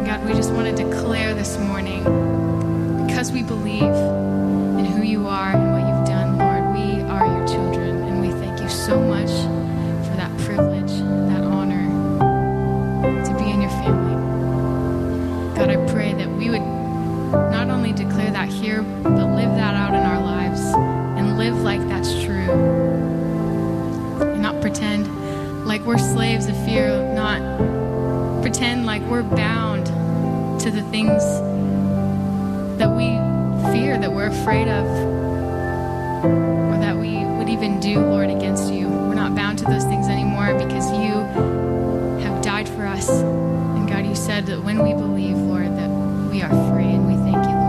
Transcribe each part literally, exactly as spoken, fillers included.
God, we just want to declare this morning, because we believe in who you are and what you've done, Lord, we are your children, and we thank you so much for that privilege, that honor to be in your family. God, I pray that we would not only declare that here, but live that out in our lives and live like that's true. And not pretend like we're slaves of fear, not pretend like we're bound to the things that we fear, that we're afraid of, or that we would even do, Lord, against you. We're not bound to those things anymore because you have died for us. And God, you said that when we believe, Lord, that we are free, and we thank you,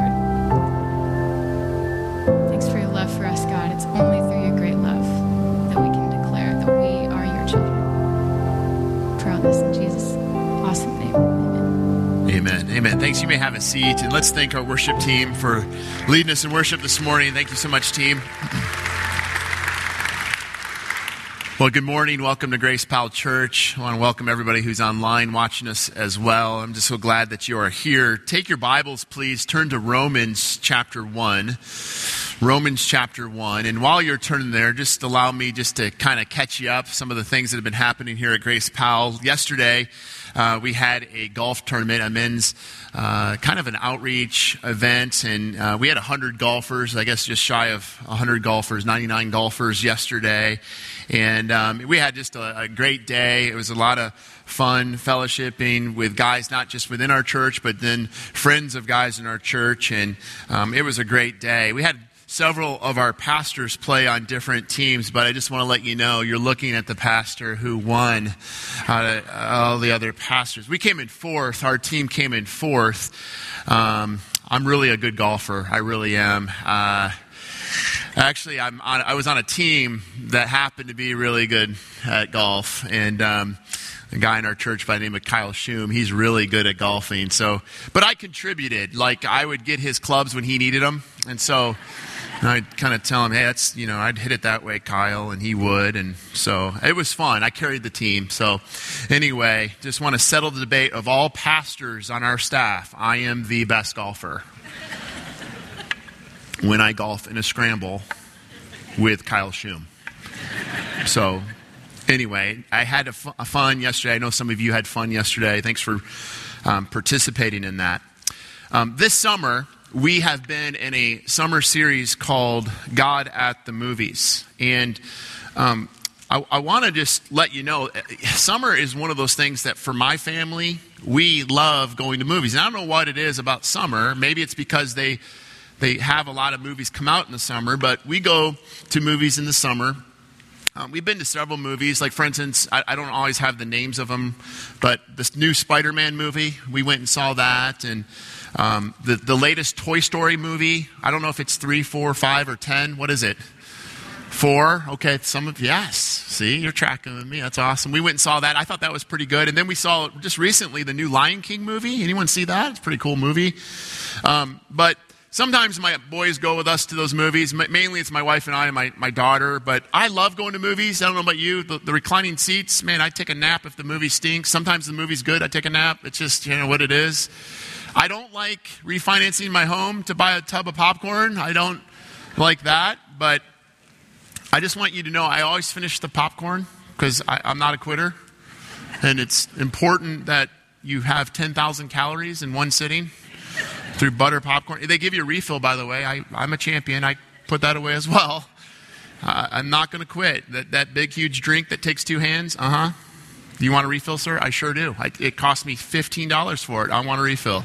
Lord. Thanks for your love for us, God. It's only through your great love that we can declare that we are your children. Pray all this in Jesus' awesome name. Amen. Amen. Amen. Thanks. You may have a seat, and let's thank our worship team for leading us in worship this morning. Thank you so much, team. Well, good morning. Welcome to Grace Powell Church. I want to welcome everybody who's online watching us as well. I'm just so glad that you are here. Take your Bibles, please. Turn to Romans chapter one. Romans chapter one. And while you're turning there, just allow me just to kind of catch you up some of the things that have been happening here at Grace Powell. Yesterday, uh, we had a golf tournament, a men's uh, kind of an outreach event, and uh, we had one hundred golfers, I guess just shy of one hundred golfers, ninety-nine golfers yesterday. And um, we had just a, a great day. It was a lot of fun fellowshipping with guys, not just within our church, but then friends of guys in our church. And um, it was a great day. We had several of our pastors play on different teams, but I just want to let you know, you're looking at the pastor who won out of all the other pastors. We came in fourth. Our team came in fourth. Um, I'm really a good golfer. I really am. Uh, Actually, I'm on, I was on a team that happened to be really good at golf, and um, a guy in our church by the name of Kyle Shum, he's really good at golfing. So, but I contributed. Like, I would get his clubs when he needed them, and so I'd kind of tell him, hey, that's, you know, I'd hit it that way, Kyle, and he would, and so it was fun. I carried the team. So anyway, just want to settle the debate of all pastors on our staff. I am the best golfer when I golf in a scramble with Kyle Shum. So anyway, I had a, f- a fun yesterday. I know some of you had fun yesterday. Thanks for um, participating in that. Um, this summer, we have been in a summer series called God at the Movies. And um, I, I want to just let you know, summer is one of those things that for my family, we love going to movies. And I don't know what it is about summer. Maybe it's because they They have a lot of movies come out in the summer, but we go to movies in the summer. Um, we've been to several movies. Like, for instance, I, I don't always have the names of them, but this new Spider-Man movie, we went and saw that. And um, the, the latest Toy Story movie, I don't know if it's three, four, five, or ten. What is it? Four? Okay, some of, yes. See, you're tracking with me. That's awesome. We went and saw that. I thought that was pretty good. And then we saw just recently the new Lion King movie. Anyone see that? It's a pretty cool movie. Um, but sometimes my boys go with us to those movies. Mainly it's my wife and I and my, my daughter. But I love going to movies. I don't know about you. The, the reclining seats, man, I take a nap if the movie stinks. Sometimes the movie's good. I take a nap. It's just, you know, what it is. I don't like refinancing my home to buy a tub of popcorn. I don't like that. But I just want you to know I always finish the popcorn because I'm not a quitter. And it's important that you have ten thousand calories in one sitting. Through butter popcorn. They give you a refill, by the way. I, I'm a champion. I put that away as well. Uh, I'm not going to quit. That that big, huge drink that takes two hands, uh-huh. Do you want a refill, sir? I sure do. I, it cost me fifteen dollars for it. I want a refill.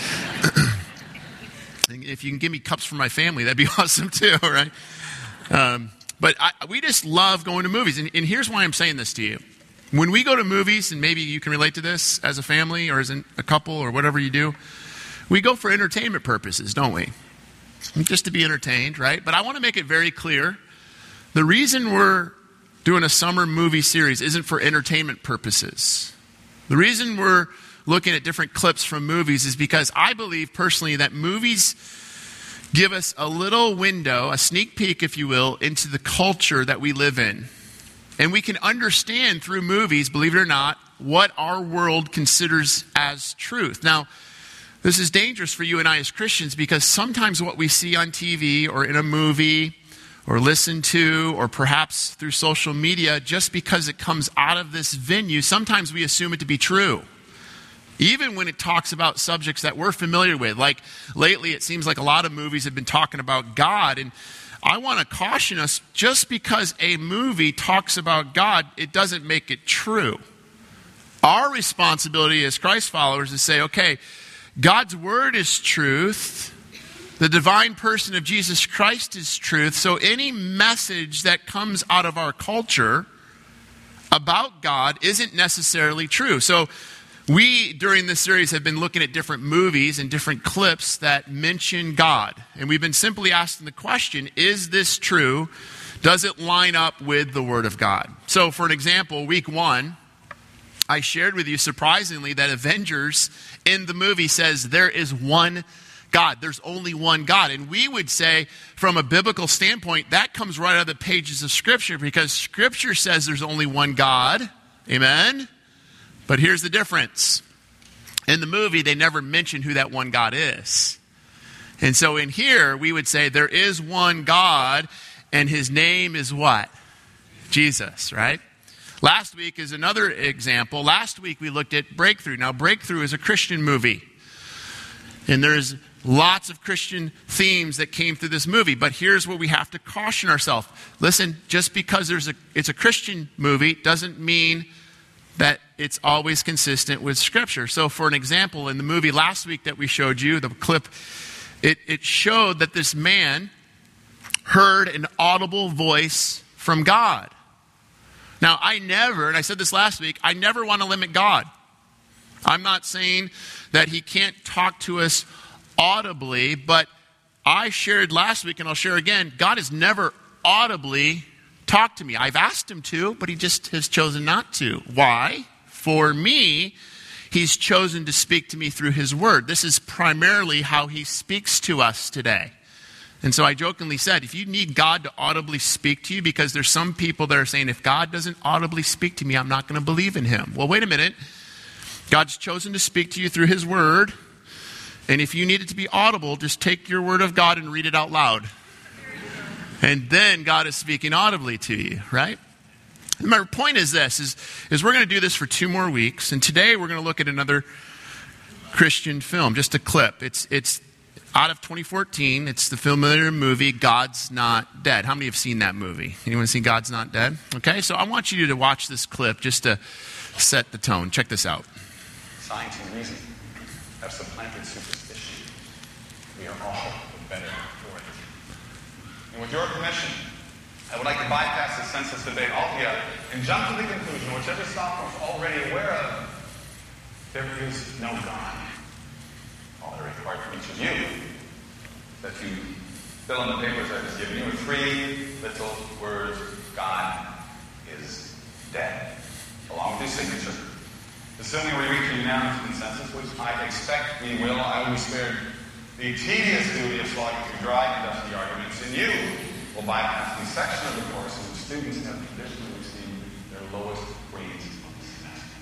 If you can give me cups for my family, that'd be awesome too, right? Um, but I, we just love going to movies. And, and here's why I'm saying this to you. When we go to movies, and maybe you can relate to this as a family or as a couple or whatever you do, we go for entertainment purposes, don't we? Just to be entertained, right? But I want to make it very clear. The reason we're doing a summer movie series isn't for entertainment purposes. The reason we're looking at different clips from movies is because I believe personally that movies give us a little window, a sneak peek, if you will, into the culture that we live in. And we can understand through movies, believe it or not, what our world considers as truth. Now, this is dangerous for you and I as Christians because sometimes what we see on T V or in a movie or listen to or perhaps through social media, just because it comes out of this venue, sometimes we assume it to be true. Even when it talks about subjects that we're familiar with. Like lately, it seems like a lot of movies have been talking about God. And I want to caution us, just because a movie talks about God, it doesn't make it true. Our responsibility as Christ followers is to say, okay, God's word is truth. The divine person of Jesus Christ is truth. So any message that comes out of our culture about God isn't necessarily true. So we, during this series, have been looking at different movies and different clips that mention God. And we've been simply asking the question, is this true? Does it line up with the Word of God? So for an example, week one, I shared with you surprisingly that Avengers in the movie says there is one God. There's only one God. And we would say, from a biblical standpoint, that comes right out of the pages of Scripture, because Scripture says there's only one God. Amen? But here's the difference. In the movie, they never mention who that one God is. And so in here, we would say there is one God, and his name is what? Jesus, right? Last week is another example. Last week we looked at Breakthrough. Now, Breakthrough is a Christian movie. And there's lots of Christian themes that came through this movie. But here's what we have to caution ourselves. Listen, just because there's a it's a Christian movie doesn't mean that it's always consistent with Scripture. So for an example, in the movie last week that we showed you, the clip, it, it showed that this man heard an audible voice from God. Now, I never, and I said this last week, I never want to limit God. I'm not saying that he can't talk to us audibly, but I shared last week, and I'll share again, God has never audibly talked to me. I've asked him to, but he just has chosen not to. Why? For me, he's chosen to speak to me through his word. This is primarily how he speaks to us today. And so I jokingly said, if you need God to audibly speak to you, because there's some people that are saying, if God doesn't audibly speak to me, I'm not going to believe in him. Well, wait a minute. God's chosen to speak to you through his word. And if you need it to be audible, just take your word of God and read it out loud. And then God is speaking audibly to you, right? And my point is this, is, is we're going to do this for two more weeks. And today we're going to look at another Christian film, just a clip. It's it's out of twenty fourteen. It's the familiar movie, God's Not Dead. How many have seen that movie? Anyone seen God's Not Dead? Okay, so I want you to watch this clip just to set the tone. Check this out. Science and reason have supplanted superstition. We are all the better for it. And with your permission, I would like to bypass the census debate altogether and jump to the conclusion, which every sophomore is already aware of. There is no God. All that is required from each of you is that you fill in the papers I've just given you with three little words: God is dead, along with your signature. Assuming we reach a unanimous consensus, which I expect we will, I will be spared the tedious duty of slogging through dry and dusty arguments, and you will bypass the section of the course in which students have traditionally received their lowest grades of the semester.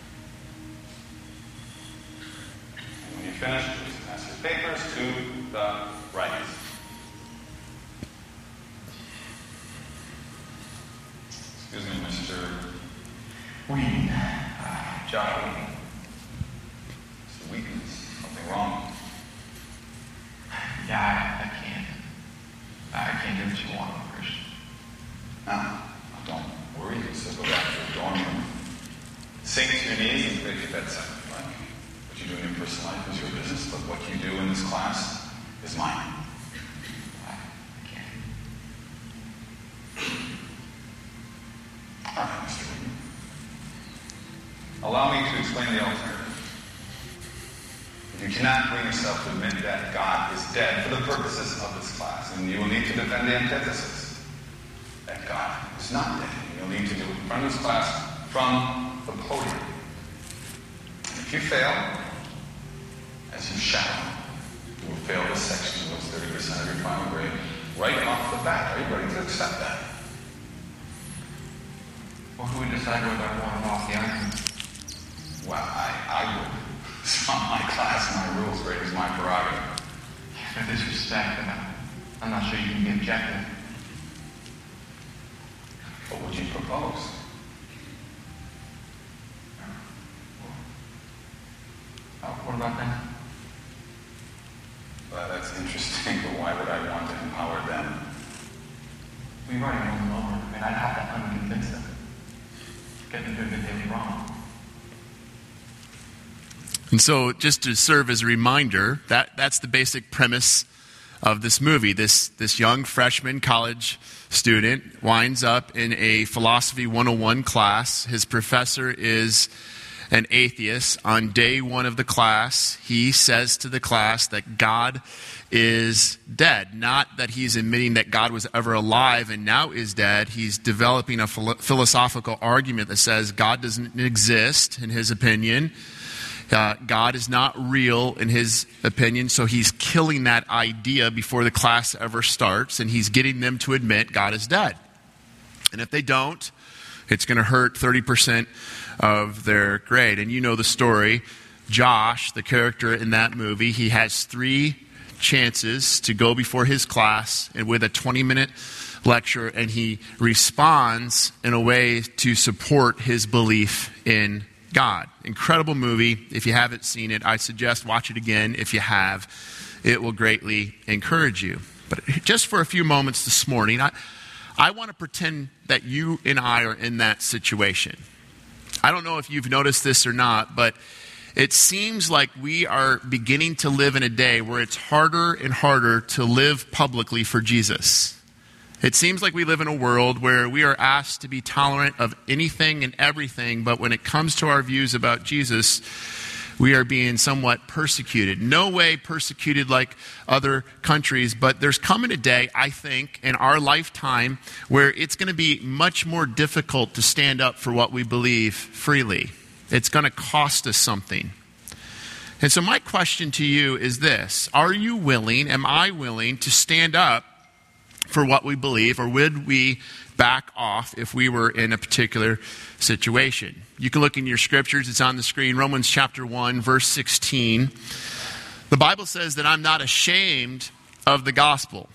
And when you finish, please pass your papers to the right. Excuse me, Mister Whedon. John Whedon. It's a weakness. Something wrong. Yeah, I, I can't. I can't do what you want, Christian. No, don't worry. Just go back to your dorm room. Sink to your knees and pray at your bedside. Like, what you do in your personal life is your business, but what you do in this class is mine. I, I can't. All right, Mister Whedon. Allow me to explain the alternative. If you cannot bring yourself to admit that God is dead for the purposes of this class, then you will need to defend the antithesis, that God is not dead. You'll need to do it in front of this class from the podium. And if you fail, as you shall, you will fail this section, which is thirty percent of your final grade, right off the bat. Are you ready to accept that? Well, who would decide whether I want him off the island? Well, I, I would. It's not my class, my rules, right? It's my prerogative. With this respect, and I'm, I'm not sure you can be objective. What would you propose? Oh, what about them? Well, that's interesting, but why would I want to empower them? We've already known them over. I mean, I'd have to unconvince them. Get them to admit they were wrong. And so, just to serve as a reminder, that, that's the basic premise of this movie. This, this young freshman college student winds up in a Philosophy one oh one class. His professor is an atheist. On day one of the class, he says to the class that God is dead. Not that he's admitting that God was ever alive and now is dead. He's developing a philo- philosophical argument that says God doesn't exist, in his opinion. Uh, God is not real, in his opinion, so he's killing that idea before the class ever starts, and he's getting them to admit God is dead. And if they don't, it's going to hurt thirty percent of their grade. And you know the story. Josh, the character in that movie, he has three chances to go before his class and with a twenty-minute lecture, and he responds in a way to support his belief in God. Incredible movie. If you haven't seen it, I suggest watch it again. If you have, it will greatly encourage you. But just for a few moments this morning, I, I want to pretend that you and I are in that situation. I don't know if you've noticed this or not, but it seems like we are beginning to live in a day where it's harder and harder to live publicly for Jesus. It seems like we live in a world where we are asked to be tolerant of anything and everything, but when it comes to our views about Jesus, we are being somewhat persecuted. No way persecuted like other countries, but there's coming a day, I think, in our lifetime where it's going to be much more difficult to stand up for what we believe freely. It's going to cost us something. And so my question to you is this: are you willing, am I willing to stand up for what we believe, or would we back off if we were in a particular situation? You can look in your scriptures. It's on the screen. Romans chapter one, verse sixteen. The Bible says that I'm not ashamed of the gospel.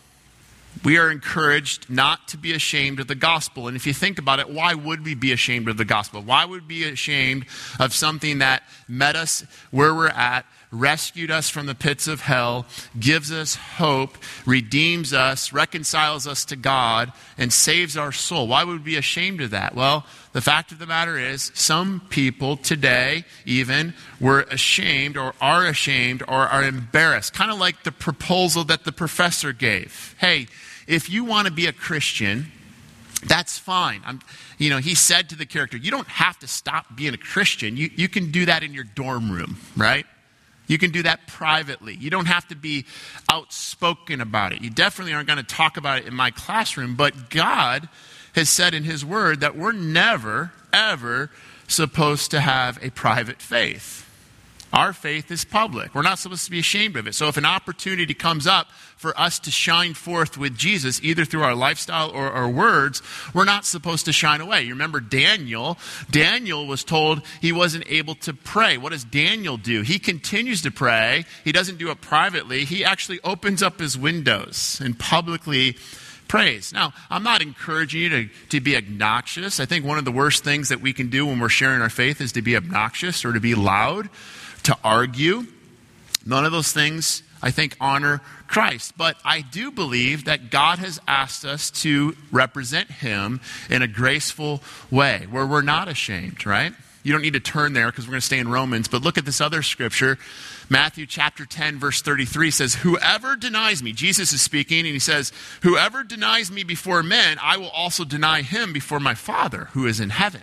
We are encouraged not to be ashamed of the gospel. And if you think about it, why would we be ashamed of the gospel? Why would we be ashamed of something that met us where we're at, rescued us from the pits of hell, gives us hope, redeems us, reconciles us to God, and saves our soul? Why would we be ashamed of that? Well, the fact of the matter is, some people today even were ashamed or are ashamed or are embarrassed. Kind of like the proposal that the professor gave. Hey, if you want to be a Christian, that's fine. I'm, you know, he said to the character, you don't have to stop being a Christian. You, you can do that in your dorm room, right? You can do that privately. You don't have to be outspoken about it. You definitely aren't going to talk about it in my classroom, but God has said in his word that we're never, ever supposed to have a private faith. Our faith is public. We're not supposed to be ashamed of it. So if an opportunity comes up for us to shine forth with Jesus, either through our lifestyle or our words, we're not supposed to shine away. You remember Daniel? Daniel was told he wasn't able to pray. What does Daniel do? He continues to pray. He doesn't do it privately. He actually opens up his windows and publicly praise. Now, I'm not encouraging you to, to be obnoxious. I think one of the worst things that we can do when we're sharing our faith is to be obnoxious or to be loud, to argue. None of those things, I think, honor Christ. But I do believe that God has asked us to represent him in a graceful way, where we're not ashamed, right? You don't need to turn there because we're going to stay in Romans, but look at this other scripture. Matthew chapter ten, verse thirty-three says, whoever denies me, Jesus is speaking, and he says, whoever denies me before men, I will also deny him before my Father who is in heaven.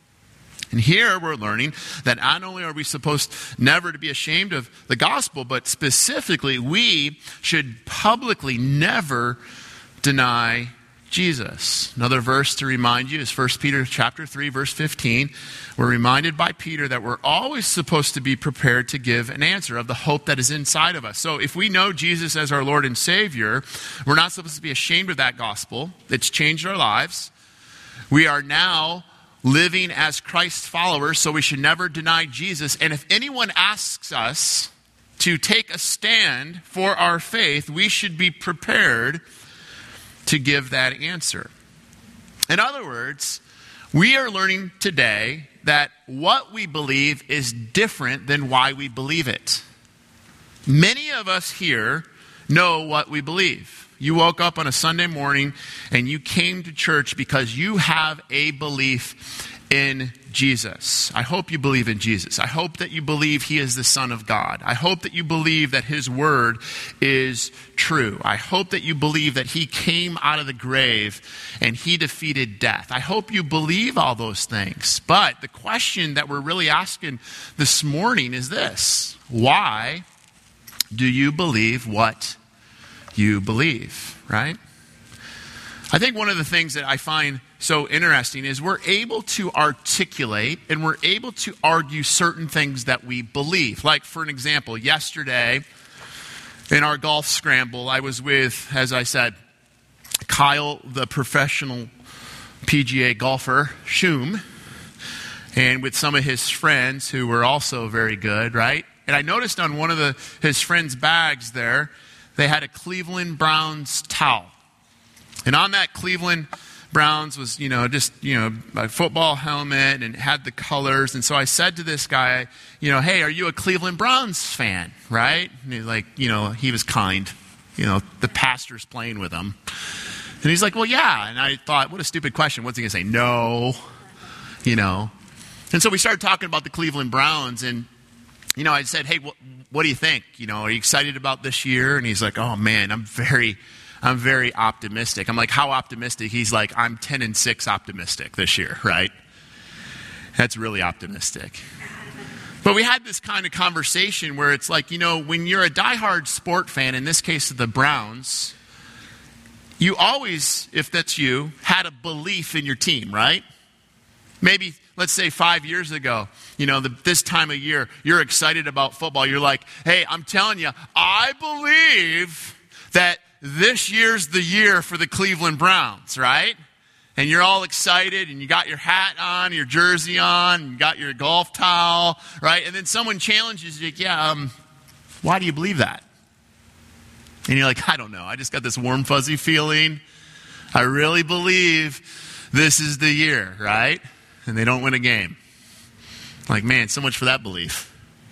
And here we're learning that not only are we supposed never to be ashamed of the gospel, but specifically we should publicly never deny Jesus. Another verse to remind you is First Peter chapter three, verse fifteen. We're reminded by Peter that we're always supposed to be prepared to give an answer of the hope that is inside of us. So if we know Jesus as our Lord and Savior, we're not supposed to be ashamed of that gospel. It's changed our lives. We are now living as Christ's followers, so we should never deny Jesus. And if anyone asks us to take a stand for our faith, we should be prepared to give that answer. In other words, we are learning today that what we believe is different than why we believe it. Many of us here know what we believe. You woke up on a Sunday morning and you came to church because you have a belief in Jesus. I hope you believe in Jesus. I hope that you believe he is the Son of God. I hope that you believe that his word is true. I hope that you believe that he came out of the grave and he defeated death. I hope you believe all those things. But the question that we're really asking this morning is this: why do you believe what you believe, right? I think one of the things that I find so interesting is we're able to articulate and we're able to argue certain things that we believe. Like, for an example, yesterday in our golf scramble, I was with, as I said, Kyle, the professional P G A golfer, Shum, and with some of his friends who were also very good, right? And I noticed on one of the his friends' bags there, they had a Cleveland Browns towel. And on that Cleveland Browns was, you know, just, you know, a football helmet and had the colors. And so I said to this guy, you know, hey, are you a Cleveland Browns fan, right? And he's like, you know, he was kind. You know, the pastor's playing with him. And he's like, well, yeah. And I thought, what a stupid question. What's he going to say? No. You know. And so we started talking about the Cleveland Browns. And, you know, I said, hey, what, what do you think? You know, are you excited about this year? And he's like, oh, man, I'm very... I'm very optimistic. I'm like, how optimistic? He's like, I'm ten and six optimistic this year, right? That's really optimistic. But we had this kind of conversation where it's like, you know, when you're a diehard sport fan, in this case of the Browns, you always, if that's you, had a belief in your team, right? Maybe, let's say five years ago, you know, the, this time of year, you're excited about football. You're like, hey, I'm telling you, I believe that this year's the year for the Cleveland Browns, right? And you're all excited, and you got your hat on, your jersey on, and you got your golf towel, right? And then someone challenges you, yeah, um, why do you believe that? And you're like, I don't know. I just got this warm, fuzzy feeling. I really believe this is the year, right? And they don't win a game. Like, man, so much for that belief.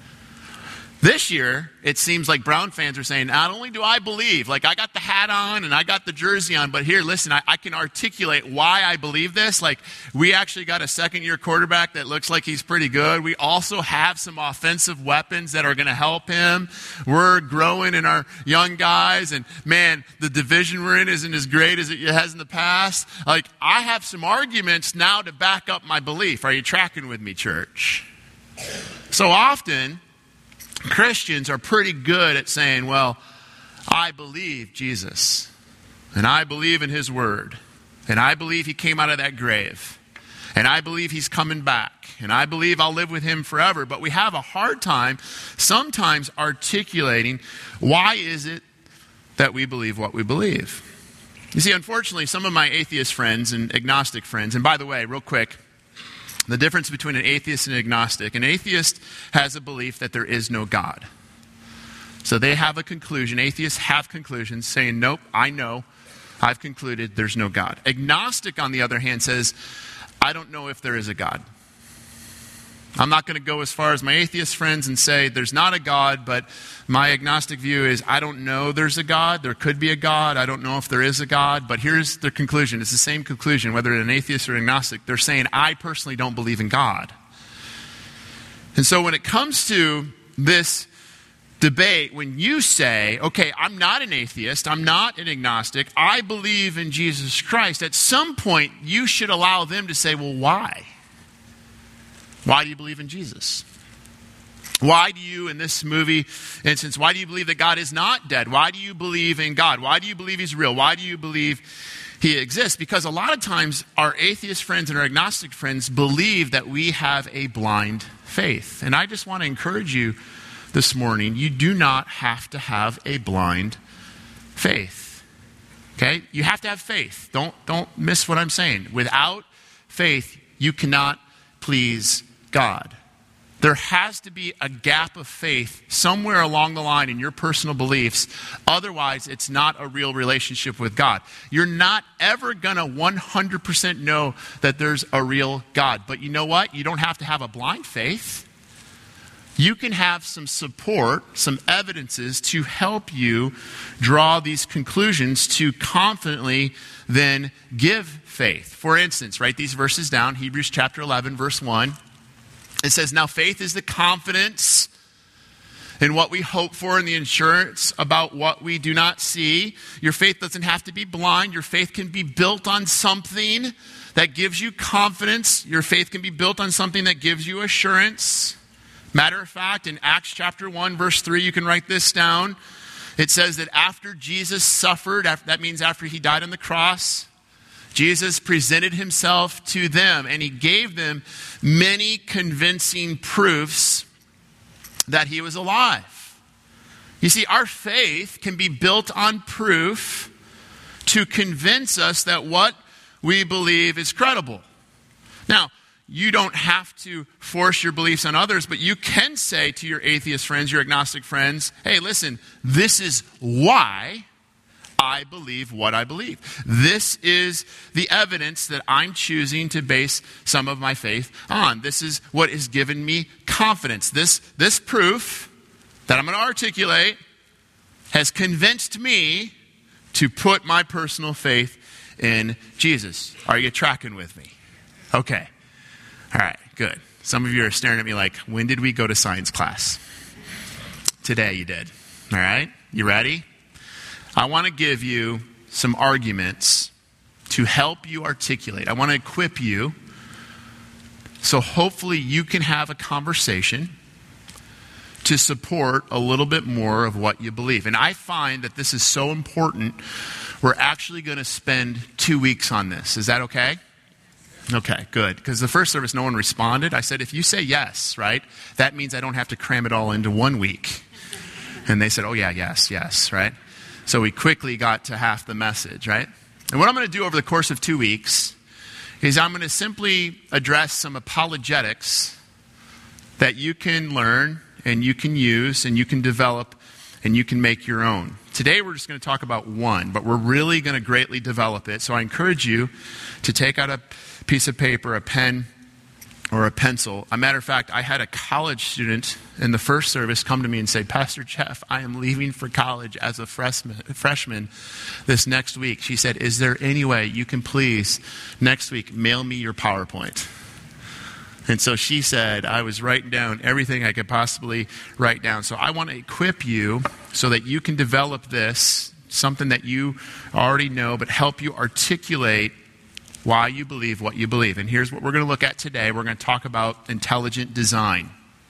This year, it seems like Brown fans are saying, not only do I believe, like I got the hat on and I got the jersey on, but here, listen, I, I can articulate why I believe this. Like, we actually got a second-year quarterback that looks like he's pretty good. We also have some offensive weapons that are going to help him. We're growing in our young guys, and man, the division we're in isn't as great as it has in the past. Like, I have some arguments now to back up my belief. Are you tracking with me, church? So often, Christians are pretty good at saying, well, I believe Jesus, and I believe in his word, and I believe he came out of that grave, and I believe he's coming back, and I believe I'll live with him forever. But we have a hard time sometimes articulating why is it that we believe what we believe. You see, unfortunately, some of my atheist friends and agnostic friends, and by the way, real quick, the difference between an atheist and an agnostic. An atheist has a belief that there is no God. So they have a conclusion. Atheists have conclusions saying, nope, I know. I've concluded there's no God. Agnostic, on the other hand, says, I don't know if there is a God. I'm not going to go as far as my atheist friends and say there's not a God, but my agnostic view is I don't know there's a God. There could be a God. I don't know if there is a God. But here's the conclusion. It's the same conclusion, whether an atheist or agnostic. They're saying, I personally don't believe in God. And so when it comes to this debate, when you say, okay, I'm not an atheist, I'm not an agnostic, I believe in Jesus Christ, at some point you should allow them to say, well, why? Why do you believe in Jesus? Why do you, in this movie instance, why do you believe that God is not dead? Why do you believe in God? Why do you believe he's real? Why do you believe he exists? Because a lot of times our atheist friends and our agnostic friends believe that we have a blind faith. And I just want to encourage you this morning, you do not have to have a blind faith. Okay? You have to have faith. Don't, don't miss what I'm saying. Without faith, you cannot please God. There has to be a gap of faith somewhere along the line in your personal beliefs. Otherwise, it's not a real relationship with God. You're not ever going to one hundred percent know that there's a real God. But you know what? You don't have to have a blind faith. You can have some support, some evidences to help you draw these conclusions to confidently then give faith. For instance, write these verses down. Hebrews chapter eleven, verse one. It says, now faith is the confidence in what we hope for and the assurance about what we do not see. Your faith doesn't have to be blind. Your faith can be built on something that gives you confidence. Your faith can be built on something that gives you assurance. Matter of fact, in Acts chapter one, verse three, you can write this down. It says that after Jesus suffered, that means after he died on the cross, Jesus presented himself to them, and he gave them many convincing proofs that he was alive. You see, our faith can be built on proof to convince us that what we believe is credible. Now, you don't have to force your beliefs on others, but you can say to your atheist friends, your agnostic friends, hey, listen, this is why I believe what I believe. This is the evidence that I'm choosing to base some of my faith on. This is what has given me confidence. This, this proof that I'm going to articulate has convinced me to put my personal faith in Jesus. Are you tracking with me? Okay. All right, good. Some of you are staring at me like, when did we go to science class? Today you did. All right, you ready? I want to give you some arguments to help you articulate. I want to equip you so hopefully you can have a conversation to support a little bit more of what you believe. And I find that this is so important, we're actually going to spend two weeks on this. Is that okay? Okay, good. Because the first service, no one responded. I said, if you say yes, right, that means I don't have to cram it all into one week. And they said, oh yeah, yes, yes, right? So we quickly got to half the message, right? And what I'm going to do over the course of two weeks is I'm going to simply address some apologetics that you can learn and you can use and you can develop and you can make your own. Today we're just going to talk about one, but we're really going to greatly develop it. So I encourage you to take out a piece of paper, a pen, or a pencil. A matter of fact, I had a college student in the first service come to me and say, Pastor Jeff, I am leaving for college as a freshman, freshman this next week. She said, is there any way you can please next week mail me your PowerPoint? And so she said, I was writing down everything I could possibly write down. So I want to equip you so that you can develop this, something that you already know, but help you articulate why you believe what you believe. And here's what we're going to look at today. We're going to talk about intelligent design.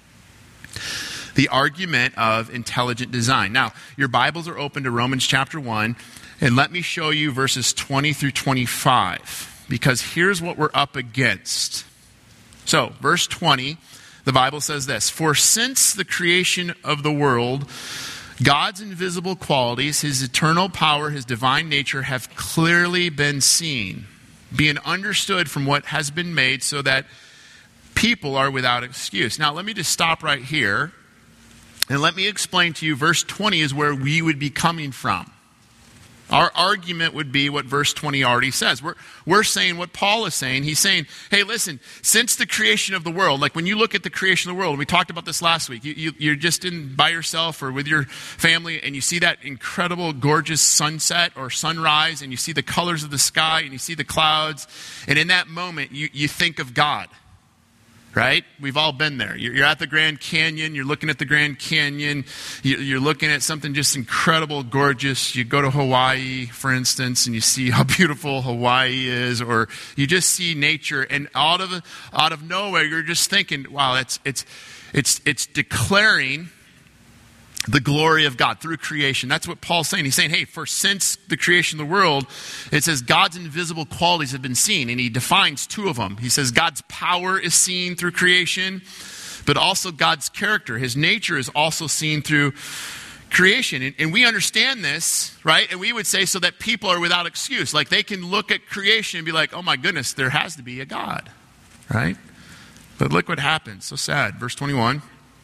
The argument of intelligent design. Now, your Bibles are open to Romans chapter one, and let me show you verses twenty through twenty-five, because here's what we're up against. So, verse twenty, the Bible says this, for since the creation of the world, God's invisible qualities, his eternal power, his divine nature have clearly been seen, being understood from what has been made, so that people are without excuse. Now, let me just stop right here, and let me explain to you, verse twenty is where we would be coming from. Our argument would be what verse twenty already says. We're, we're saying what Paul is saying. He's saying, hey, listen, since the creation of the world, like when you look at the creation of the world, and we talked about this last week, you, you, you're just in by yourself or with your family, and you see that incredible, gorgeous sunset or sunrise, and you see the colors of the sky, and you see the clouds, and in that moment, you, you think of God. Right? We've all been there. You're at the Grand Canyon. You're looking at the Grand Canyon. You're looking at something just incredible, gorgeous. You go to Hawaii, for instance, and you see how beautiful Hawaii is, or you just see nature, and out of out of nowhere, you're just thinking, "Wow, it's it's it's it's declaring the glory of God through creation." That's what Paul's saying. He's saying, hey, for since the creation of the world, it says God's invisible qualities have been seen. And he defines two of them. He says God's power is seen through creation, but also God's character. His nature is also seen through creation. And, and we understand this, right? And we would say so that people are without excuse. Like they can look at creation and be like, oh my goodness, there has to be a God. right? But look what happens. So sad. Verse twenty-one.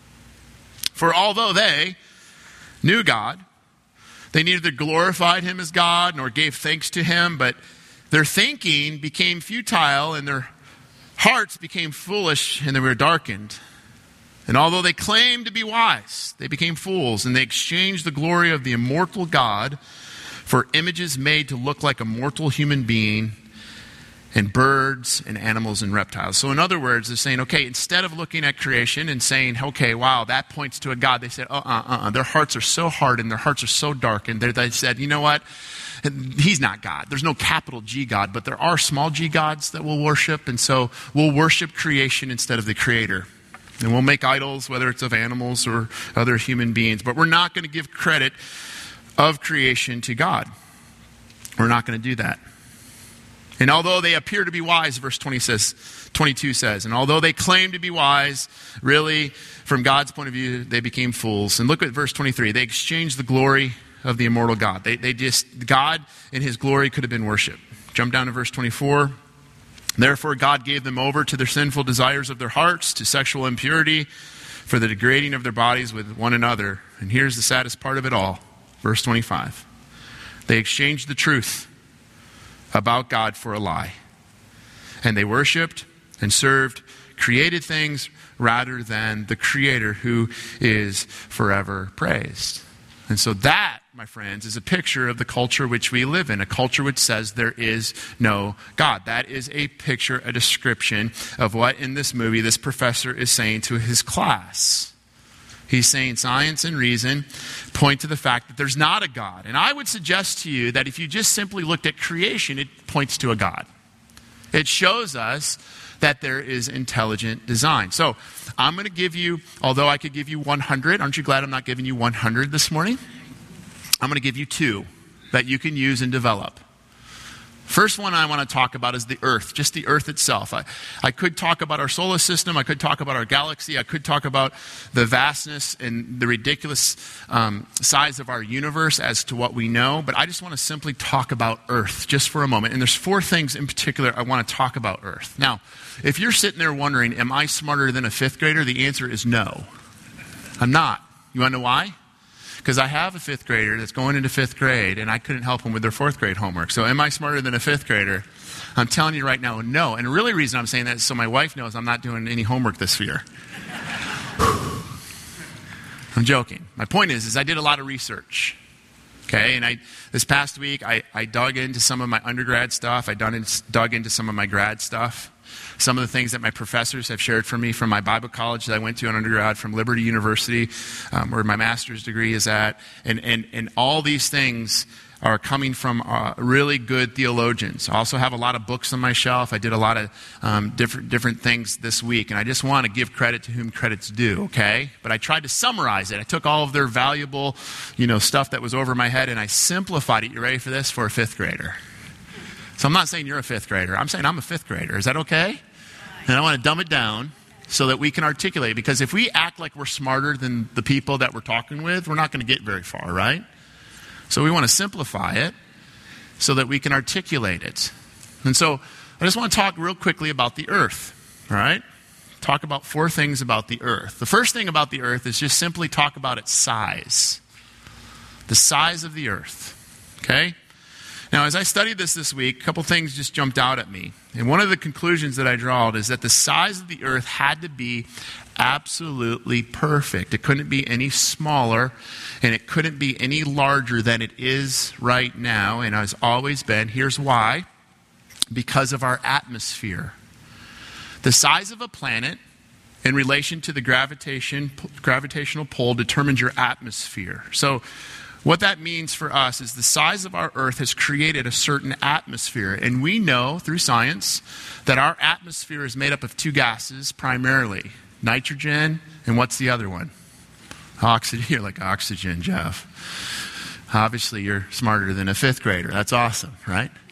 For although they knew God, they neither glorified him as God nor gave thanks to him, but their thinking became futile and their hearts became foolish and they were darkened. And although they claimed to be wise, they became fools, and they exchanged the glory of the immortal God for images made to look like a mortal human being and birds and animals and reptiles. So in other words, they're saying, okay, instead of looking at creation and saying, okay, wow, that points to a God, they said, uh-uh, uh-uh. Their hearts are so hardened, their hearts are so darkened. They, they said, you know what? He's not God. There's no capital G God, but there are small g gods that we'll worship, and so we'll worship creation instead of the Creator. And we'll make idols, whether it's of animals or other human beings. But we're not going to give credit of creation to God. We're not going to do that. And although they appear to be wise, verse twenty says, twenty-two says, and although they claim to be wise, really, from God's point of view, they became fools. And look at verse twenty-three. They exchanged the glory of the immortal God. They, they just, God in his glory could have been worshipped. Jump down to verse twenty-four. Therefore, God gave them over to their sinful desires of their hearts, to sexual impurity, for the degrading of their bodies with one another. And here's the saddest part of it all. Verse twenty-five. They exchanged the truth about God for a lie. And they worshipped and served created things rather than the Creator, who is forever praised. And so that, my friends, is a picture of the culture which we live in, a culture which says there is no God. That is a picture, a description of what in this movie this professor is saying to his class. He's saying science and reason point to the fact that there's not a God. And I would suggest to you that if you just simply looked at creation, it points to a God. It shows us that there is intelligent design. So I'm going to give you, although I could give you one hundred, aren't you glad I'm not giving you one hundred this morning? I'm going to give you two that you can use and develop. First one I want to talk about is the earth, just the earth itself. I, I could talk about our solar system. I could talk about our galaxy. I could talk about the vastness and the ridiculous um, size of our universe as to what we know. But I just want to simply talk about earth just for a moment. And there's four things in particular I want to talk about earth. Now, if you're sitting there wondering, am I smarter than a fifth grader? The answer is no. I'm not. You want to know why? Because I have a fifth grader that's going into fifth grade, and I couldn't help them with their fourth grade homework. So am I smarter than a fifth grader? I'm telling you right now, no. And the really reason I'm saying that is so my wife knows I'm not doing any homework this year. I'm joking. My point is, is I did a lot of research. Okay, and I this past week, I, I dug into some of my undergrad stuff. I dug, in, dug into some of my grad stuff. Some of the things that my professors have shared for me from my Bible college that I went to in undergrad, from Liberty University, um, where my master's degree is at. And, and, and all these things are coming from uh, really good theologians. I also have a lot of books on my shelf. I did a lot of um, different different things this week. And I just want to give credit to whom credit's due, okay? But I tried to summarize it. I took all of their valuable, you know, stuff that was over my head, and I simplified it. You ready for this? For a fifth grader. So I'm not saying you're a fifth grader. I'm saying I'm a fifth grader. Is that okay? And I want to dumb it down so that we can articulate. Because if we act like we're smarter than the people that we're talking with, we're not going to get very far, right? So we want to simplify it so that we can articulate it. And so I just want to talk real quickly about the earth, all right? Talk about four things about the earth. The first thing about the earth is just simply talk about its size. The size of the earth, okay? Now, as I studied this this week, a couple things just jumped out at me. And one of the conclusions that I drawed is that the size of the earth had to be absolutely perfect. It couldn't be any smaller, and it couldn't be any larger than it is right now, and has always been. Here's why. Because of our atmosphere. The size of a planet in relation to the gravitation, gravitational pull determines your atmosphere. So what that means for us is the size of our earth has created a certain atmosphere. And we know through science that our atmosphere is made up of two gases primarily. Nitrogen, and what's the other one? Oxygen. You're like, oxygen, Jeff. Obviously, you're smarter than a fifth grader. That's awesome, right?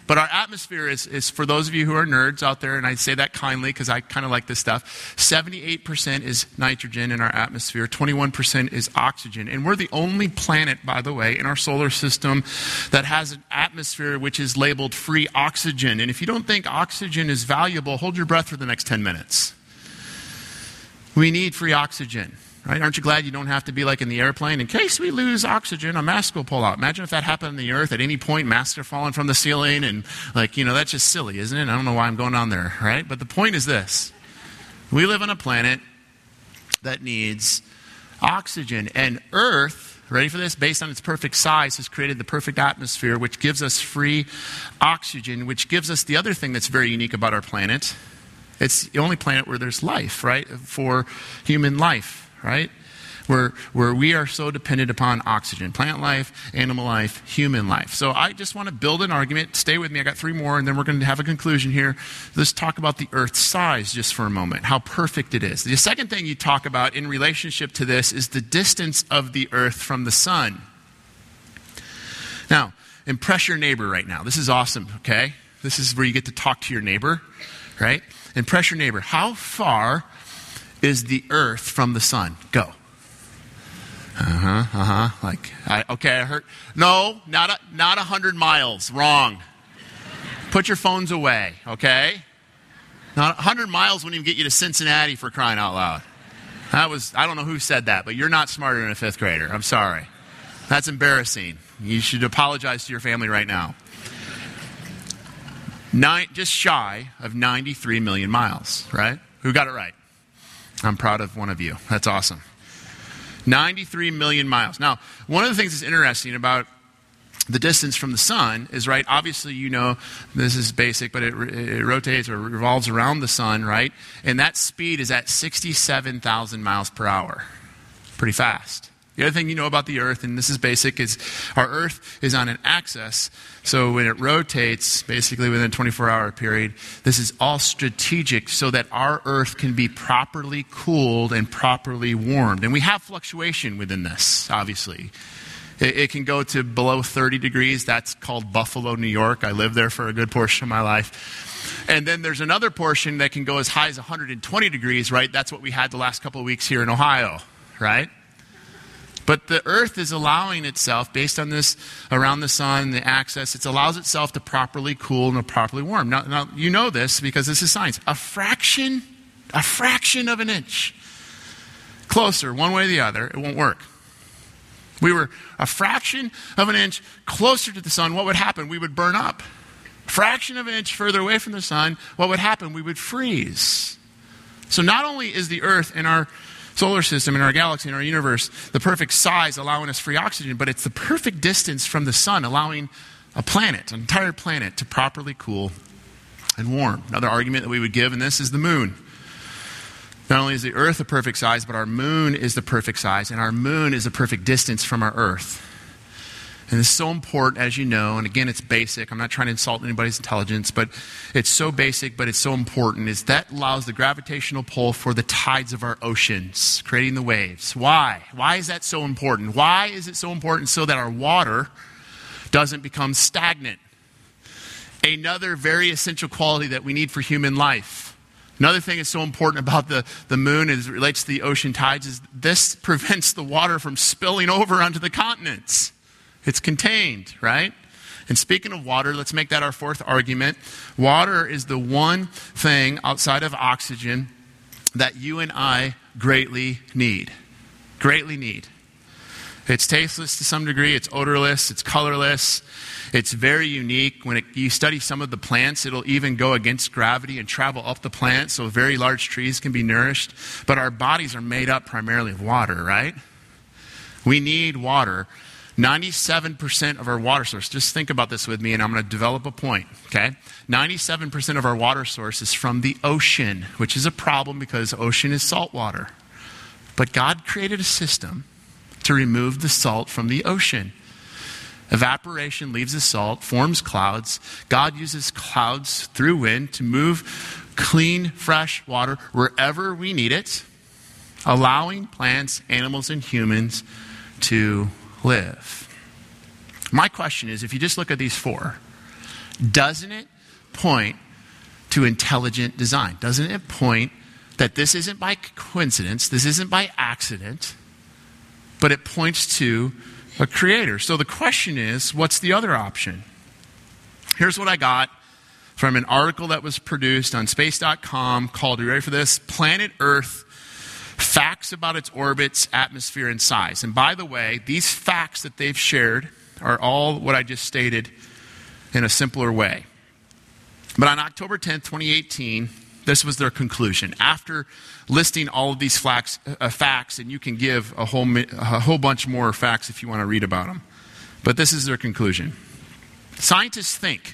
But our atmosphere is, is, for those of you who are nerds out there, and I say that kindly because I kind of like this stuff, seventy-eight percent is nitrogen in our atmosphere, twenty-one percent is oxygen. And we're the only planet, by the way, in our solar system that has an atmosphere which is labeled free oxygen. And if you don't think oxygen is valuable, hold your breath for the next ten minutes. We need free oxygen. Right? Aren't you glad you don't have to be like in the airplane? In case we lose oxygen, a mask will pull out. Imagine if that happened on the earth. At any point, masks are falling from the ceiling. And, like, you know, that's just silly, isn't it? I don't know why I'm going on there, right? But the point is this. We live on a planet that needs oxygen. And Earth, ready for this? Based on its perfect size, has created the perfect atmosphere, which gives us free oxygen, which gives us the other thing that's very unique about our planet. It's the only planet where there's life, right? For human life. Right? Where, where we are so dependent upon oxygen. Plant life, animal life, human life. So I just want to build an argument. Stay with me. I got three more, and then we're going to have a conclusion here. Let's talk about the Earth's size just for a moment. How perfect it is. The second thing you talk about in relationship to this is the distance of the Earth from the sun. Now, impress your neighbor right now. This is awesome, okay? This is where you get to talk to your neighbor, right? Impress your neighbor. How far is the Earth from the sun? Go. Uh-huh, uh-huh. Like, I, okay, I heard. No, not a, not a hundred miles. Wrong. Put your phones away, okay? Not a hundred miles wouldn't even get you to Cincinnati, for crying out loud. That was, I don't know who said that, but you're not smarter than a fifth grader. I'm sorry. That's embarrassing. You should apologize to your family right now. Nine, just shy of ninety-three million miles, right? Who got it right? I'm proud of one of you. That's awesome. ninety-three million miles. Now, one of the things that's interesting about the distance from the sun is, right, obviously, you know, this is basic, but it, it rotates or revolves around the sun, right? And that speed is at sixty-seven thousand miles per hour. Pretty fast. The other thing you know about the Earth, and this is basic, is our Earth is on an axis. So when it rotates, basically within a twenty-four hour period, this is all strategic so that our Earth can be properly cooled and properly warmed. And we have fluctuation within this, obviously. It, it can go to below thirty degrees. That's called Buffalo, New York. I lived there for a good portion of my life. And then there's another portion that can go as high as one hundred twenty degrees, right? That's what we had the last couple of weeks here in Ohio, right? But the Earth is allowing itself, based on this around the sun, the axis, it allows itself to properly cool and to properly warm. Now, now, you know this because this is science. A fraction, a fraction of an inch closer, one way or the other, it won't work. We were a fraction of an inch closer to the sun, what would happen? We would burn up. A fraction of an inch further away from the sun, what would happen? We would freeze. So not only is the Earth in our solar system, in our galaxy, in our universe, the perfect size allowing us free oxygen, but it's the perfect distance from the sun allowing a planet, an entire planet, to properly cool and warm. Another argument that we would give in this is the moon. Not only is the Earth the perfect size, but our moon is the perfect size, and our moon is the perfect distance from our Earth. And it's so important, as you know, and again, it's basic. I'm not trying to insult anybody's intelligence, but it's so basic, but it's so important, is that allows the gravitational pull for the tides of our oceans, creating the waves. Why? Why is that so important? Why is it so important? So that our water doesn't become stagnant. Another very essential quality that we need for human life. Another thing that's so important about the, the moon as it relates to the ocean tides is this prevents the water from spilling over onto the continents. It's contained, right? And speaking of water, let's make that our fourth argument. Water is the one thing outside of oxygen that you and I greatly need. Greatly need. It's tasteless to some degree. It's odorless. It's colorless. It's very unique. When it, you study some of the plants, it'll even go against gravity and travel up the plant, so very large trees can be nourished. But our bodies are made up primarily of water, right? We need water. ninety-seven percent of our water source, just think about this with me, and I'm going to develop a point, okay? ninety-seven percent of our water source is from the ocean, which is a problem because ocean is salt water. But God created a system to remove the salt from the ocean. Evaporation leaves the salt, forms clouds. God uses clouds through wind to move clean, fresh water wherever we need it, allowing plants, animals, and humans to live. My question is, if you just look at these four, Doesn't it point to intelligent design? Doesn't it point that this isn't by coincidence, this isn't by accident, but it points to a creator? So the question is, what's the other option? Here's what I got from an article that was produced on space dot com called, are you ready for this? Planet Earth, Facts About Its Orbits, Atmosphere, and Size. And by the way, these facts that they've shared are all what I just stated in a simpler way. But on October tenth, twenty eighteen, this was their conclusion. After listing all of these facts, uh, facts and you can give a whole, a whole bunch more facts if you want to read about them. But this is their conclusion. Scientists think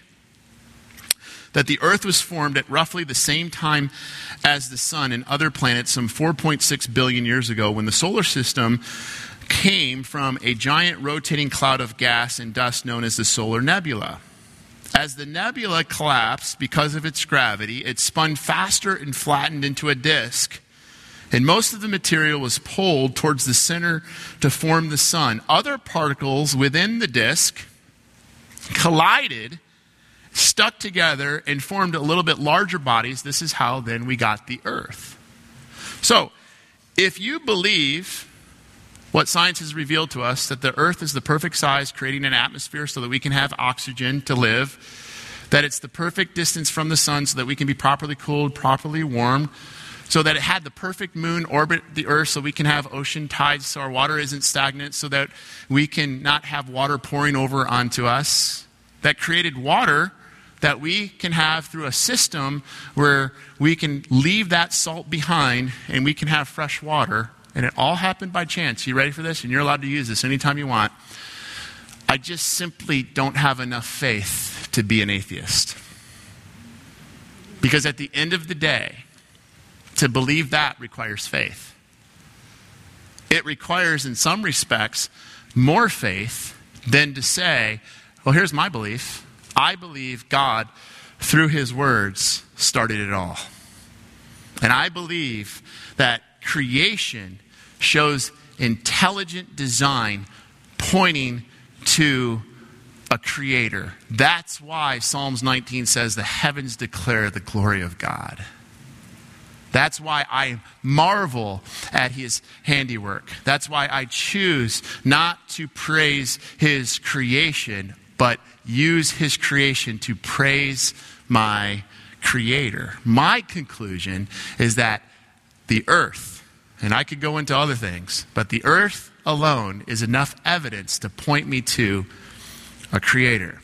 that the Earth was formed at roughly the same time as the Sun and other planets some four point six billion years ago, when the solar system came from a giant rotating cloud of gas and dust known as the solar nebula. As the nebula collapsed because of its gravity, it spun faster and flattened into a disk. And most of the material was pulled towards the center to form the Sun. Other particles within the disk collided, stuck together, and formed a little bit larger bodies. This is how then we got the Earth. So, if you believe what science has revealed to us, that the Earth is the perfect size, creating an atmosphere so that we can have oxygen to live, that it's the perfect distance from the sun so that we can be properly cooled, properly warmed, so that it had the perfect moon orbit the Earth so we can have ocean tides so our water isn't stagnant, so that we can not have water pouring over onto us, that created water that we can have through a system where we can leave that salt behind and we can have fresh water. And it all happened by chance. You ready for this? And you're allowed to use this anytime you want. I just simply don't have enough faith to be an atheist. Because at the end of the day, to believe that requires faith. It requires, in some respects, more faith than to say, well, here's my belief. I believe God, through his words, started it all. And I believe that creation shows intelligent design pointing to a creator. That's why Psalms nineteen says the heavens declare the glory of God. That's why I marvel at his handiwork. That's why I choose not to praise his creation, but use his creation to praise my creator. My conclusion is that the earth, and I could go into other things, but the earth alone is enough evidence to point me to a creator.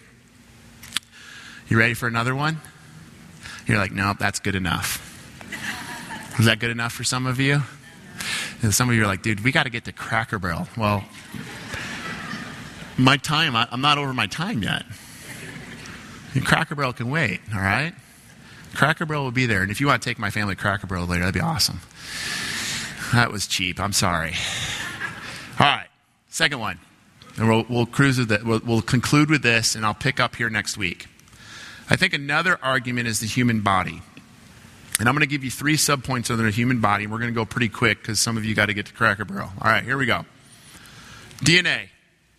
You ready for another one? You're like, nope, that's good enough. Is that good enough for some of you? And some of you are like, dude, we got to get to Cracker Barrel. Well, my time, I, I'm not over my time yet. And Cracker Barrel can wait, all right? Cracker Barrel will be there. And if you want to take my family to Cracker Barrel later, that'd be awesome. That was cheap. I'm sorry. All right. Second one. And we'll, we'll cruise with it. We'll, we'll conclude with this, and I'll pick up here next week. I think another argument is the human body. And I'm going to give you three subpoints on the human body. And we're going to go pretty quick because some of you got to get to Cracker Barrel. All right, here we go. D N A.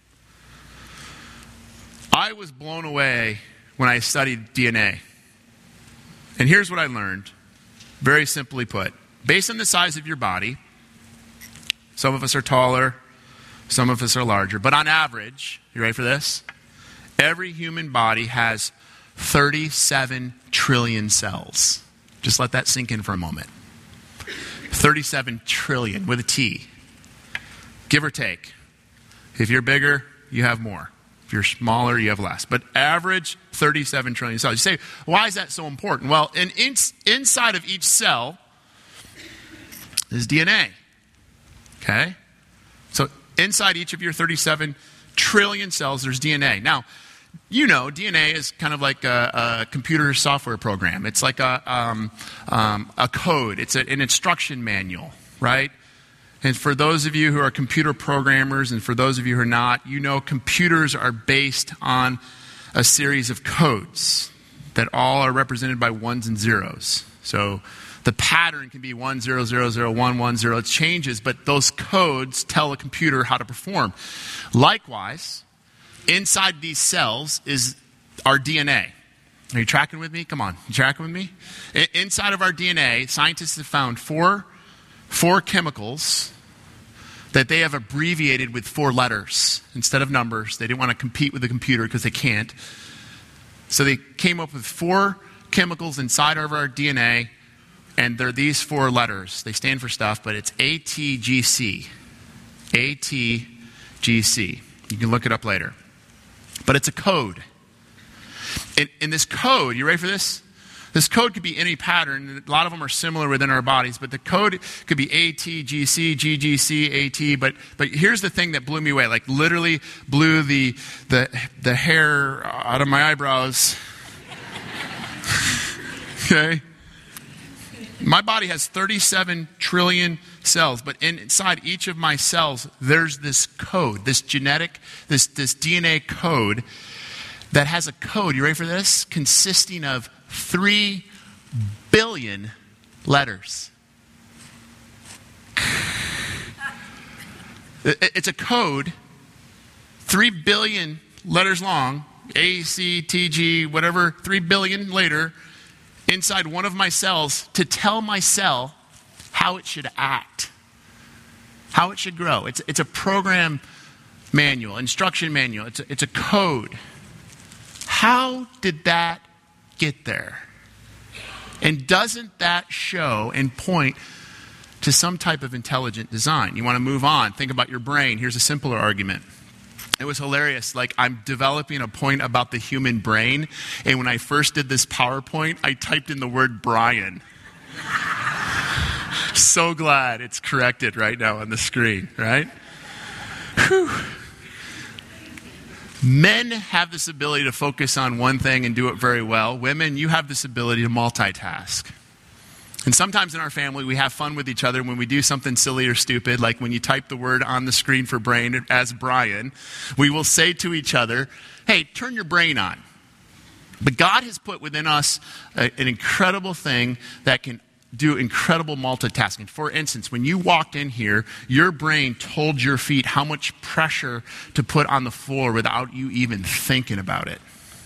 I was blown away when I studied D N A. And here's what I learned. Very simply put. Based on the size of your body, some of us are taller, some of us are larger. But on average, you ready for this? Every human body has thirty-seven trillion cells. Just let that sink in for a moment. thirty-seven trillion with a T. Give or take. If you're bigger, you have more. If you're smaller, you have less. But average, thirty-seven trillion cells. You say, why is that so important? Well, in, in, inside of each cell is D N A. Okay? So inside each of your thirty-seven trillion cells, there's D N A. Now, you know, D N A is kind of like a, a computer software program. It's like a, um, um, a code. It's a, an instruction manual, right? And for those of you who are computer programmers and for those of you who are not, you know computers are based on a series of codes that all are represented by ones and zeros. So the pattern can be one zero zero zero one one zero. It changes, but those codes tell a computer how to perform. Likewise, inside these cells is our D N A. Are you tracking with me? Come on, you tracking with me? I- inside of our D N A, scientists have found four, four chemicals that they have abbreviated with four letters instead of numbers. They didn't want to compete with the computer because they can't. So they came up with four chemicals inside of our D N A, and they're these four letters. They stand for stuff, but it's A T G C. A T G C. You can look it up later. But it's a code. In, in this code, you ready for this? This code could be any pattern. A lot of them are similar within our bodies, but the code could be A T G C, G G C, A T. But but here's the thing that blew me away. Like literally blew the the the hair out of my eyebrows. Okay? My body has thirty-seven trillion cells, but inside each of my cells, there's this code, this genetic, this, this D N A code that has a code, you ready for this? Consisting of three billion letters. It's a code, three billion letters long, A, C, T, G, whatever, three billion later, inside one of my cells to tell my cell how it should act, how it should grow. It's, it's a program manual, instruction manual. It's a, it's a code. How did that get there? And doesn't that show and point to some type of intelligent design? You want to move on. Think about your brain. Here's a simpler argument. It was hilarious. Like, I'm developing a point about the human brain, and when I first did this PowerPoint, I typed in the word Brian. So glad it's corrected right now on the screen, right? Whew. Men have this ability to focus on one thing and do it very well. Women, you have this ability to multitask. And sometimes in our family, we have fun with each other when we do something silly or stupid, like when you type the word on the screen for brain as Brian, we will say to each other, hey, turn your brain on. But God has put within us a, an incredible thing that can do incredible multitasking. For instance, when you walked in here, your brain told your feet how much pressure to put on the floor without you even thinking about it.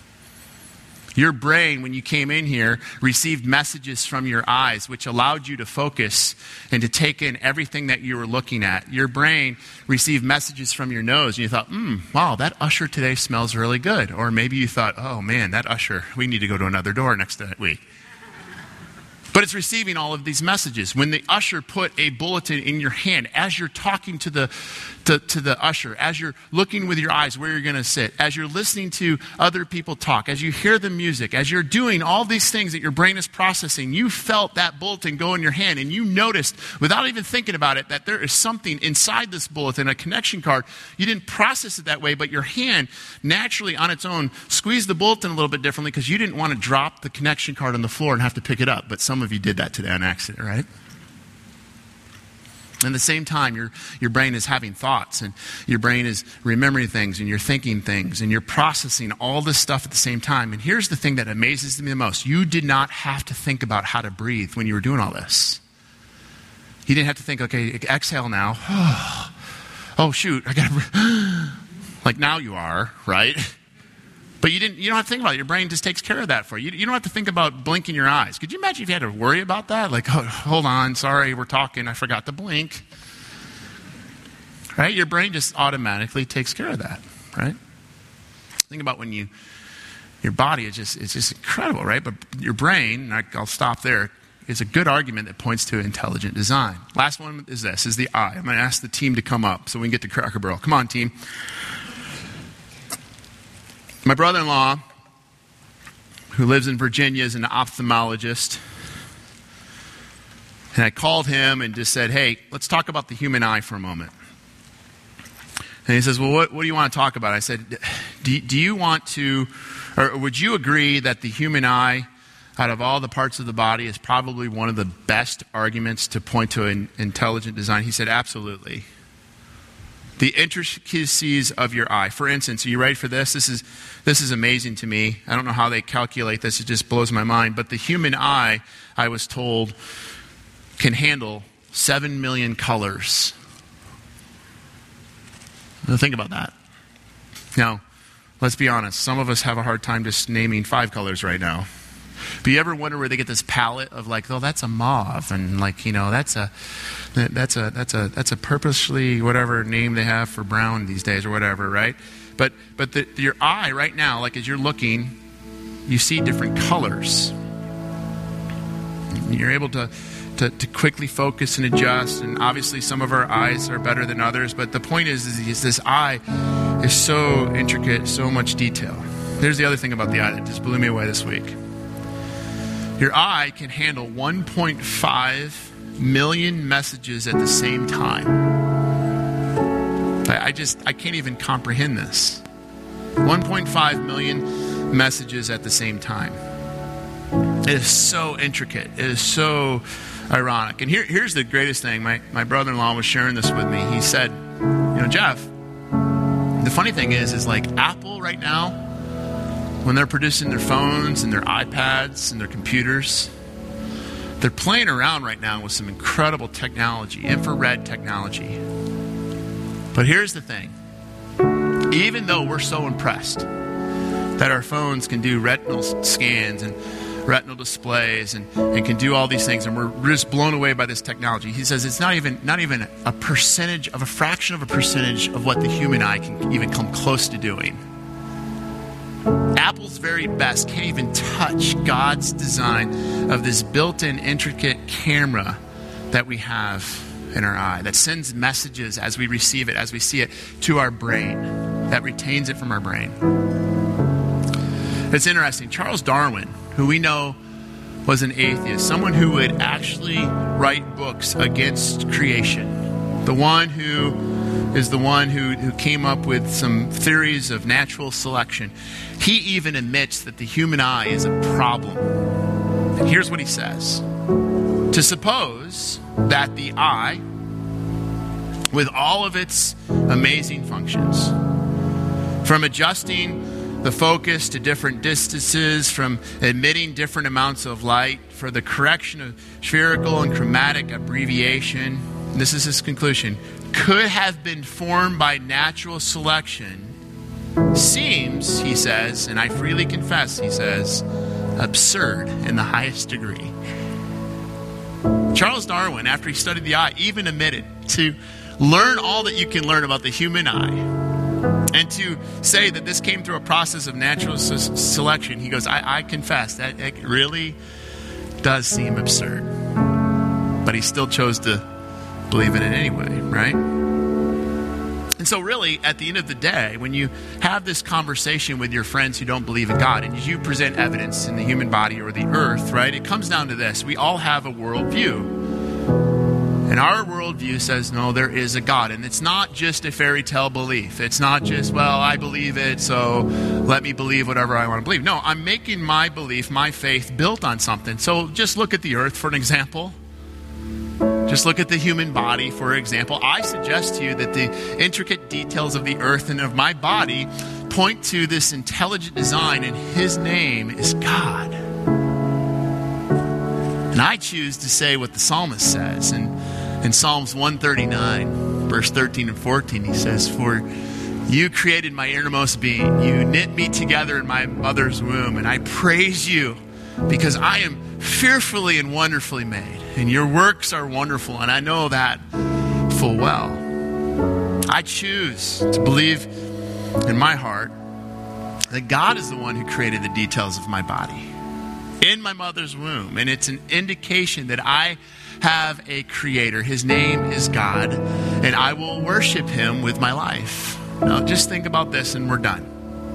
Your brain, when you came in here, received messages from your eyes, which allowed you to focus and to take in everything that you were looking at. Your brain received messages from your nose, and you thought, hmm, wow, that usher today smells really good. Or maybe you thought, oh man, that usher, we need to go to another door next week. But it's receiving all of these messages. When the usher put a bulletin in your hand, as you're talking to the to, to the usher, as you're looking with your eyes where you're going to sit, as you're listening to other people talk, as you hear the music, as you're doing all these things that your brain is processing, you felt that bulletin go in your hand, and you noticed, without even thinking about it, that there is something inside this bulletin, a connection card. You didn't process it that way, but your hand naturally on its own squeezed the bulletin a little bit differently because you didn't want to drop the connection card on the floor and have to pick it up. But some of you did that today on accident, right? And at the same time, your, your brain is having thoughts, and your brain is remembering things, and you're thinking things, and you're processing all this stuff at the same time. And here's the thing that amazes me the most. You did not have to think about how to breathe when you were doing all this. You didn't have to think, okay, exhale now. Oh, shoot, I got to breathe. Like now you are, right? But you didn't. You don't have to think about it. Your brain just takes care of that for you. You don't have to think about blinking your eyes. Could you imagine if you had to worry about that? Like, oh, hold on, sorry, we're talking. I forgot to blink. Right? Your brain just automatically takes care of that. Right? Think about when you, your body is just it's just incredible, right? But your brain, and I'll stop there, is a good argument that points to intelligent design. Last one is this: is the eye. I'm going to ask the team to come up so we can get to Cracker Barrel. Come on, team. My brother-in-law, who lives in Virginia, is an ophthalmologist. And I called him and just said, hey, let's talk about the human eye for a moment. And he says, well, what, what do you want to talk about? I said, do, do you want to, or would you agree that the human eye, out of all the parts of the body, is probably one of the best arguments to point to an intelligent design? He said, absolutely. The intricacies of your eye. For instance, are you ready for this? This is this is amazing to me. I don't know how they calculate this. It just blows my mind. But the human eye, I was told, can handle seven million colors. Now think about that. Now, let's be honest, some of us have a hard time just naming five colors right now. But you ever wonder where they get this palette of like, oh, that's a mauve, and like, you know, that's a that's a that's a that's a purposely whatever name they have for brown these days or whatever, right? But but the, your eye right now, like as you're looking, you see different colors. You're able to, to to quickly focus and adjust, and obviously some of our eyes are better than others. But the point is, is, is this eye is so intricate, so much detail. There's the other thing about the eye that just blew me away this week. Your eye can handle one point five million messages at the same time. I, I just, I can't even comprehend this. one point five million messages at the same time. It is so intricate. It is so ironic. And here, here's the greatest thing. My, my brother-in-law was sharing this with me. He said, you know, Jeff, the funny thing is, is like Apple right now, when they're producing their phones and their iPads and their computers, they're playing around right now with some incredible technology, infrared technology. But here's the thing. Even though we're so impressed that our phones can do retinal scans and retinal displays and, and can do all these things, and we're just blown away by this technology, he says it's not even not even a percentage of a fraction of a percentage of what the human eye can even come close to doing. Apple's very best can't even touch God's design of this built-in intricate camera that we have in our eye that sends messages as we receive it, as we see it, to our brain, that retains it from our brain. It's interesting. Charles Darwin, who we know was an atheist, someone who would actually write books against creation, the one who is the one who, who came up with some theories of natural selection. He even admits that the human eye is a problem. And here's what he says. To suppose that the eye, with all of its amazing functions, from adjusting the focus to different distances, from emitting different amounts of light, for the correction of spherical and chromatic abbreviation, this is his conclusion, could have been formed by natural selection, seems, he says, and I freely confess, he says, absurd in the highest degree. Charles Darwin, after he studied the eye, even admitted to learn all that you can learn about the human eye, and to say that this came through a process of natural s- selection. He goes, I, I confess, that it really does seem absurd. But he still chose to believe in it anyway, right? And so really, at the end of the day, when you have this conversation with your friends who don't believe in God, and you present evidence in the human body or the earth, right, it comes down to this. We all have a worldview. And our worldview says, no, there is a God. And it's not just a fairy tale belief. It's not just, well, I believe it, so let me believe whatever I want to believe. No, I'm making my belief, my faith, built on something. So just look at the earth for an example. Just look at the human body, for example. I suggest to you that the intricate details of the earth and of my body point to this intelligent design, and his name is God. And I choose to say what the psalmist says. And in Psalms one thirty-nine, verse thirteen and fourteen, he says, for you created my innermost being. You knit me together in my mother's womb. And I praise you because I am fearfully and wonderfully made. And your works are wonderful, and I know that full well. I choose to believe in my heart that God is the one who created the details of my body in my mother's womb. And it's an indication that I have a creator. His name is God, and I will worship him with my life. Now, just think about this, and we're done.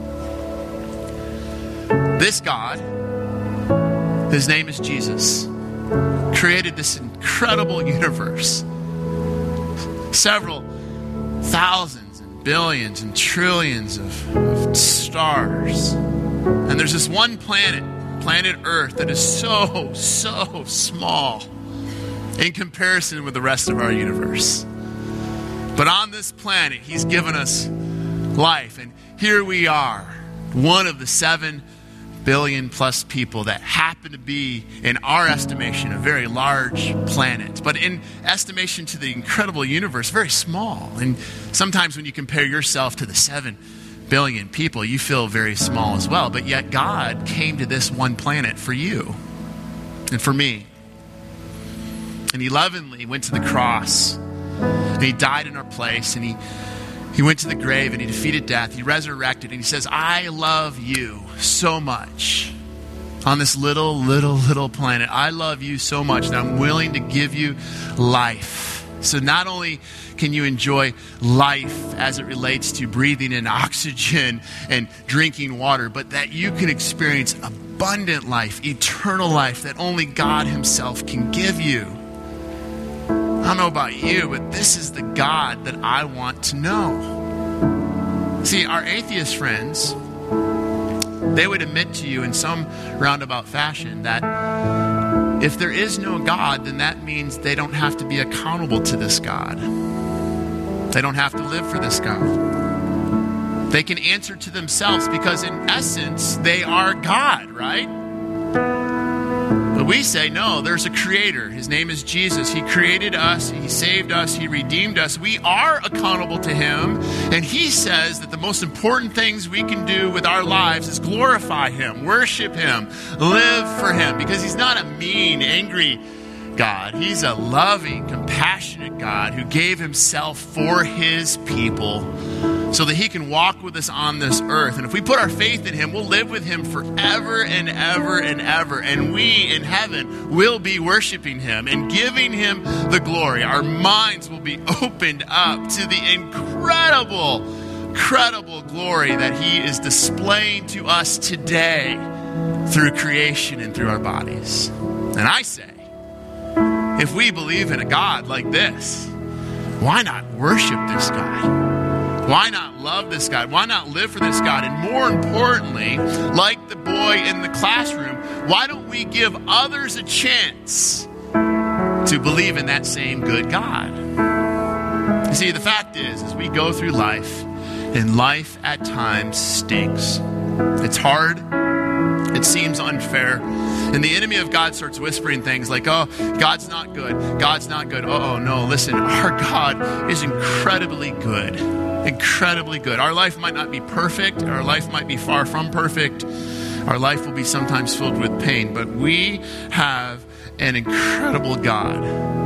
This God, his name is Jesus, created this incredible universe. Several thousands and billions and trillions of, of stars. And there's this one planet, planet Earth, that is so, so small in comparison with the rest of our universe. But on this planet, he's given us life. And here we are, one of the seven billion plus people that happen to be, in our estimation, a very large planet. But in estimation to the incredible universe, very small. And sometimes when you compare yourself to the seven billion people, you feel very small as well. But yet God came to this one planet for you and for me. And he lovingly went to the cross. And he died in our place. And he, he went to the grave and he defeated death. He resurrected. And he says, I love you so much. On this little, little, little planet, I love you so much that I'm willing to give you life. So not only can you enjoy life as it relates to breathing in oxygen and drinking water, but that you can experience abundant life, eternal life that only God himself can give you. I don't know about you, but this is the God that I want to know. See, our atheist friends, they would admit to you in some roundabout fashion that if there is no God, then that means they don't have to be accountable to this God. They don't have to live for this God. They can answer to themselves because in essence, they are God, right? But we say, no, there's a creator. His name is Jesus. He created us. He saved us. He redeemed us. We are accountable to him. And he says that the most important things we can do with our lives is glorify him, worship him, live for him. Because he's not a mean, angry God. He's a loving, compassionate God who gave himself for his people so that he can walk with us on this earth. And if we put our faith in him, we'll live with him forever and ever and ever. And we in heaven will be worshiping him and giving him the glory. Our minds will be opened up to the incredible, incredible glory that he is displaying to us today through creation and through our bodies. And I say, if we believe in a God like this, why not worship this God? Why not love this God? Why not live for this God? And more importantly, like the boy in the classroom, why don't we give others a chance to believe in that same good God? You see, the fact is, as we go through life, and life at times stinks. It's hard. It seems unfair. And the enemy of God starts whispering things like, oh, God's not good. God's not good. Oh, no, listen, our God is incredibly good. Incredibly good. Our life might not be perfect. Our life might be far from perfect. Our life will be sometimes filled with pain. But we have an incredible God.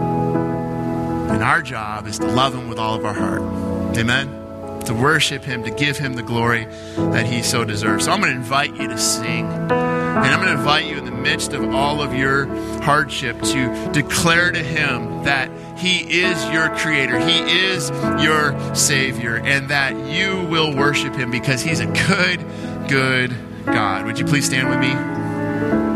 And our job is to love him with all of our heart. Amen? To worship him, to give him the glory that he so deserves. So I'm going to invite you to sing. And I'm going to invite you in the midst of all of your hardship to declare to him that he is your creator. He is your savior. And that you will worship him because he's a good, good God. Would you please stand with me?